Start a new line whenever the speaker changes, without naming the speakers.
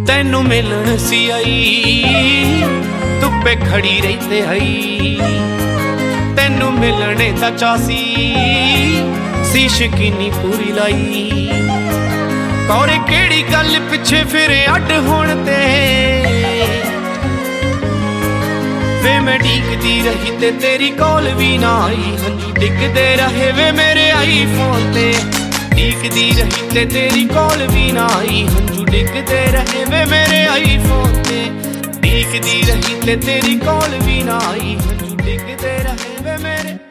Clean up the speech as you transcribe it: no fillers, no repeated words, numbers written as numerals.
ਤੈਨੂੰ ਮਿਲਣ ਸੀ ਆਈ, ਧੁੱਪੇ ਖੜੀ ਰਹੀ ਤੇ ਆਈ। ਤੈਨੂੰ ਮਿਲਣੇ ਦਾ ਚਾਅ ਸੀ ਸ਼ਕੀਨੀ ਪੂਰੀ ਲਾਈ। ਕੌਰੇ ਕਿਹੜੀ ਗੱਲ ਪਿੱਛੇ ਫਿਰ ਅੱਡ ਹੋਣ ਤੇ ਵੇ ਮੈਂ ਡੀਕਦੀ ਰਹੀ ਤੇ ਤੇਰੀ ਕਾਲ ਵੀ ਨਾ ਆਈ। ਹੰਝੂ ਡਿੱਗਦੇ ਰਹੇ ਵੇ ਮੇਰੇ ਆਈਫੋਨ ਤੇ, ਡੀਕਦੀ ਰਹੀ ਤੇ ਤੇਰੀ ਕਾਲ ਵੀ ਨਾ ਆਈ। ਹੰਝੂ ਡਿੱਗਦੇ ਰਹੇ ਵੇ ਮੇਰੇ ਆਈਫੋਨ ਤੇ, ਡੀਕਦੀ ਰਹੀ ਤੇ ਤੇਰੀ ਕਾਲ ਵੀ ਨਾ ਆਈ। ਹੰਝੂ ਡਿੱਗਦੇ ਰਹੇ ਵੇ ਮੇਰੇ